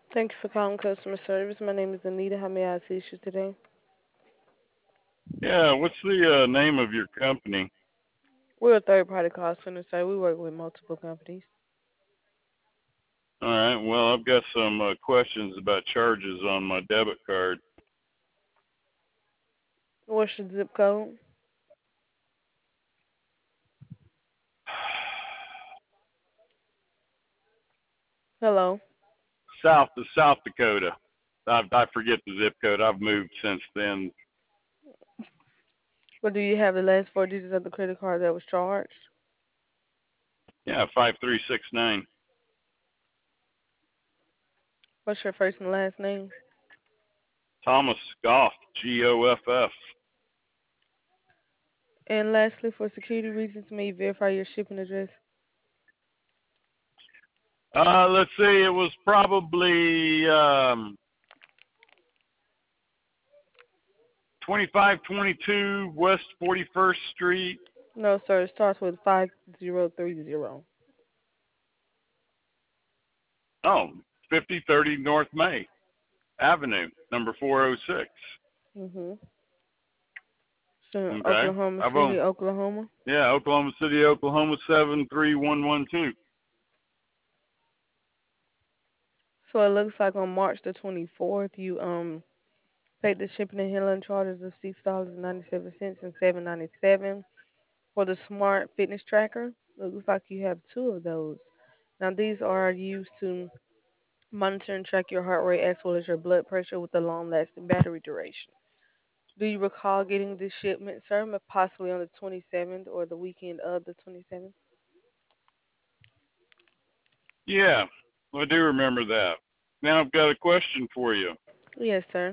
Thank you for calling customer service. My name is Anita. How may I assist you today? Yeah, what's the name of your company? We're a third party call center, sir. We work with multiple companies. All right, well, I've got some questions about charges on my debit card. What's your zip code? Hello. South Dakota. I forget the zip code. I've moved since then. Well, do you have the last four digits of the credit card that was charged? Yeah, 5369. What's your first and last name? Thomas Goff, Goff. And lastly, for security reasons, may you verify your shipping address? Let's see, it was probably 2522 West 41st Street. No, sir. It starts with 5030. Oh, 5030 North May Avenue, number 406. Mhm. So Okay. Oklahoma I've City, owned, Oklahoma. yeah, Oklahoma City, Oklahoma 73112. So it looks like on March the 24th, you paid the shipping and handling charges of $6.97 and $7.97 for the smart fitness tracker. It looks like you have two of those. Now these are used to monitor and track your heart rate as well as your blood pressure with a long-lasting battery duration. Do you recall getting this shipment, sir? Possibly on the 27th or the weekend of the 27th? Yeah, I do remember that. Now I've got a question for you. Yes, sir.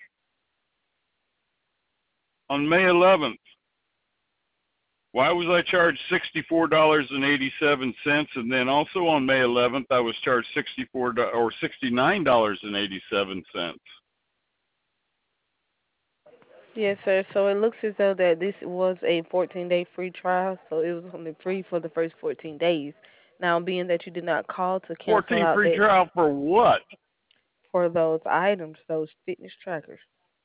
On May 11th, why was I charged $64.87, and then also on May 11th I was charged $69.87? Yes, sir. So it looks as though that this was a 14-day free trial, so it was only free for the first 14 days. Now, being that you did not call to cancel 14 out free that trial for what? for those items, those fitness trackers.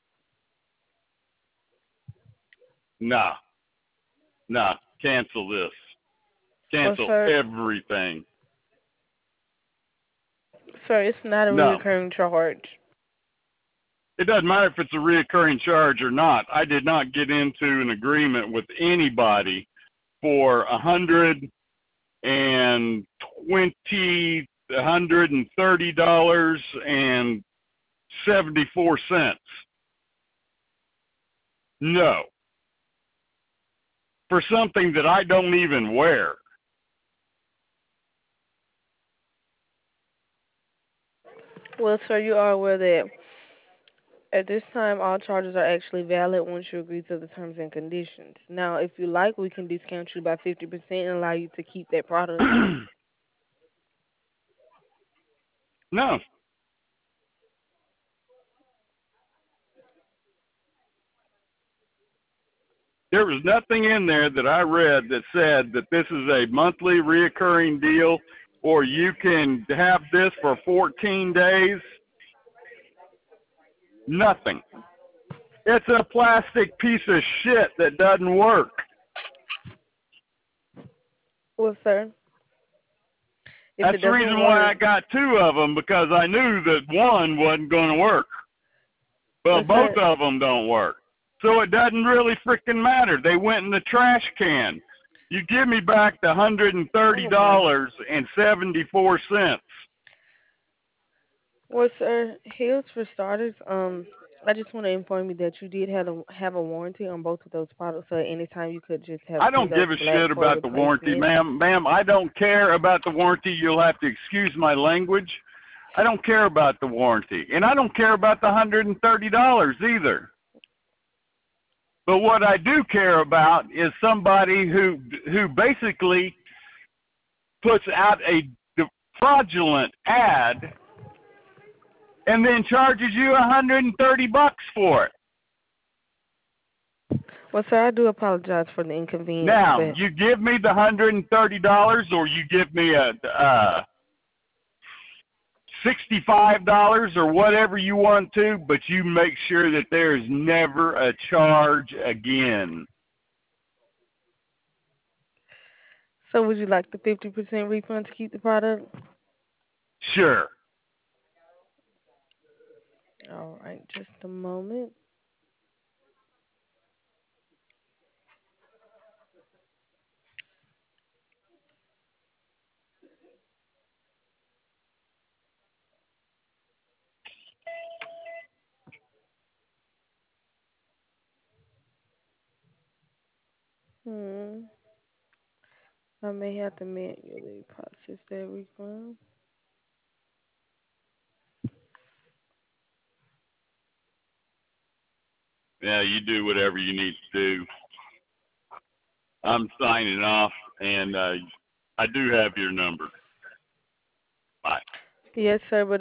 Nah, nah, cancel this. Well, Cancel sir, everything. it's not a No. reoccurring charge. It doesn't matter if it's a reoccurring charge or not. I did not get into an agreement with anybody for $134. No, for something that I don't even wear. Well, sir, you are aware that at this time all charges are actually valid once you agree to the terms and conditions. Now, if you like, we can discount you by 50% and allow you to keep that product. No, there was nothing in there that I read that said that this is a monthly reoccurring deal or you can have this for 14 days. Nothing. It's a plastic piece of shit that doesn't work. Well, sir, if That's it the doesn't reason why work, I got two of them, because I knew that one wasn't going to work. Well, well, both sir, of them don't work. So it doesn't really freaking matter. They went in the trash can. You give me back the oh my. $130.74. Well, sir, here's for starters. I just want to inform you that you did have a warranty on both of those products. So at any time you could just have I send don't those give a back shit for about the warranty, replacement. ma'am. Ma'am, I don't care about the warranty. You'll have to excuse my language. I don't care about the warranty. And I don't care about the $130 either. But what I do care about is somebody who basically puts out a fraudulent ad and then charges you $130 for it. Well, sir, I do apologize for the inconvenience, Now, but you give me the $130 or you give me a $65 or whatever you want to, but you make sure that there is never a charge again. So would you like the 50% refund to keep the product? Sure. All right, just a moment. Hmm. I may have to manually process that refund. Yeah, you do whatever you need to do. I'm signing off, and I do have your number. Bye. Yes, sir, but